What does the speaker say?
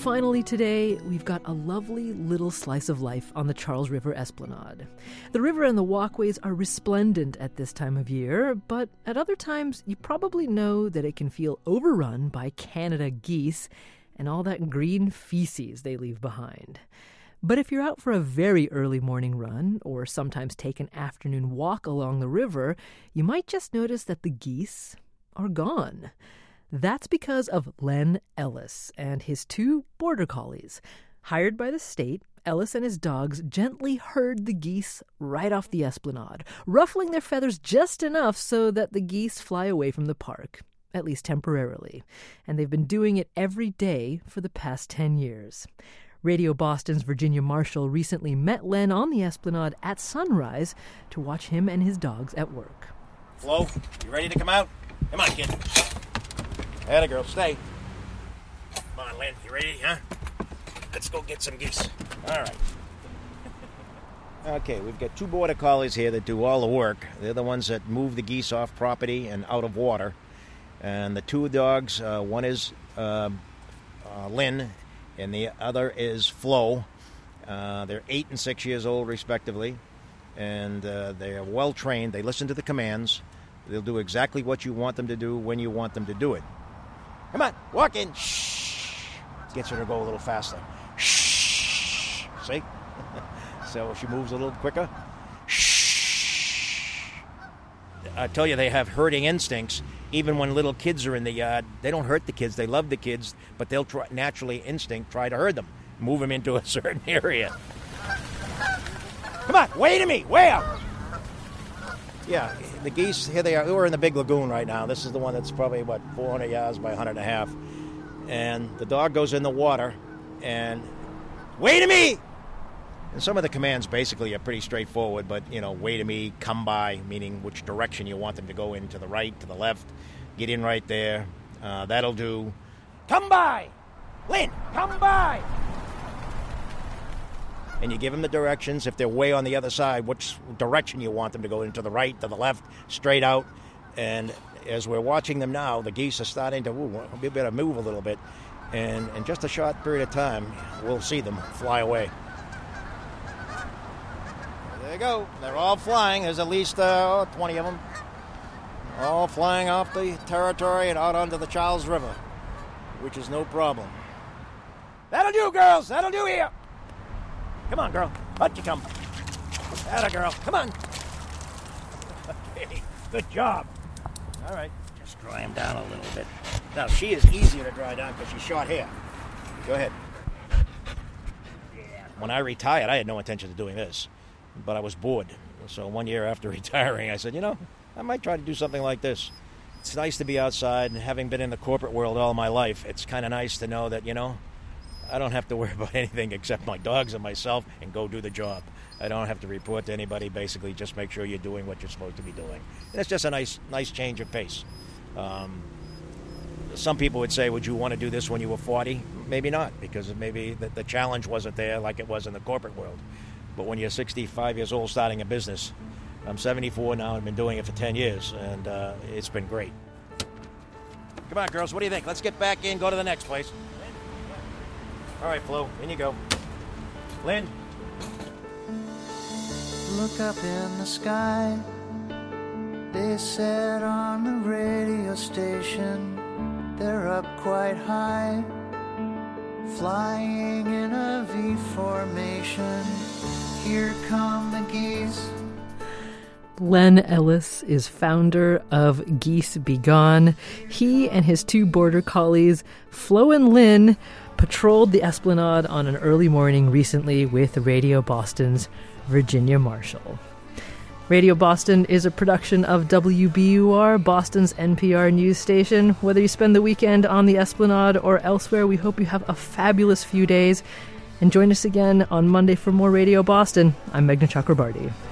Finally today, we've got a lovely little slice of life on the Charles River Esplanade. The river and the walkways are resplendent at this time of year, but at other times you probably know that it can feel overrun by Canada geese and all that green feces they leave behind. But if you're out for a very early morning run, or sometimes take an afternoon walk along the river, you might just notice that the geese are gone. That's because of Len Ellis and his 2 border collies. Hired by the state, Ellis and his dogs gently herd the geese right off the esplanade, ruffling their feathers just enough so that the geese fly away from the park, at least temporarily. And they've been doing it every day for the past 10 years. Radio Boston's Virginia Marshall recently met Len on the esplanade at sunrise to watch him and his dogs at work. Flo, you ready to come out? Come on, kid. Atta girl, stay. Come on, Len, you ready, huh? Let's go get some geese. All right. Okay, we've got 2 border collies here that do all the work. They're the ones that move the geese off property and out of water. And the 2 dogs, one is Lynn, and the other is Flo. They're 8 and 6 years old, respectively, and they are well trained. They listen to the commands. They'll do exactly what you want them to do when you want them to do it. Come on, walk in. Shh. Gets her to go a little faster. Shh. See? So she moves a little quicker. Shh. I tell you, they have herding instincts. Even when little kids are in the yard, they don't hurt the kids. They love the kids, but they'll try to herd them, move them into a certain area. Come on, wait a minute, way out. Yeah, the geese, here they are. We're in the big lagoon right now. This is the one that's probably, 400 yards by 100.5. And the dog goes in the water and, wait a minute! And some of the commands basically are pretty straightforward, but, wait a minute, come by, meaning which direction you want them to go in, to the right, to the left. Get in right there. That'll do. Come by! Lynn, come by! And you give them the directions. If they're way on the other side, which direction you want them to go, into the right, to the left, straight out. And as we're watching them now, the geese are starting to we better move a little bit. And in just a short period of time, we'll see them fly away. There you go. They're all flying. There's at least 20 of them. All flying off the territory and out onto the Charles River, which is no problem. That'll do, girls. That'll do here. Come on, girl. Up you come. Atta girl. Come on. Okay. Good job. All right. Just dry him down a little bit. Now, she is easier to dry down because she's short hair. Go ahead. Yeah. When I retired, I had no intention of doing this, but I was bored. So 1 year after retiring, I said, I might try to do something like this. It's nice to be outside, and having been in the corporate world all my life, it's kind of nice to know that, I don't have to worry about anything except my dogs and myself and go do the job. I don't have to report to anybody. Basically, just make sure you're doing what you're supposed to be doing. And it's just a nice change of pace. Some people would say, would you want to do this when you were 40? Maybe not, because maybe the challenge wasn't there like it was in the corporate world. But when you're 65 years old starting a business, I'm 74 now and I've been doing it for 10 years, and it's been great. Come on, girls, what do you think? Let's get back in, go to the next place. All right, Flo, in you go. Lynn. Look up in the sky. They said on the radio station, they're up quite high, flying in a V formation. Here come the geese. Len Ellis is founder of Geese Be Gone. He and his 2 border collies, Flo and Lynn, patrolled the Esplanade on an early morning recently with Radio Boston's Virginia Marshall. Radio Boston is a production of WBUR, Boston's NPR news station. Whether you spend the weekend on the Esplanade or elsewhere, we hope you have a fabulous few days. And join us again on Monday for more Radio Boston. I'm Meghna Chakrabarti.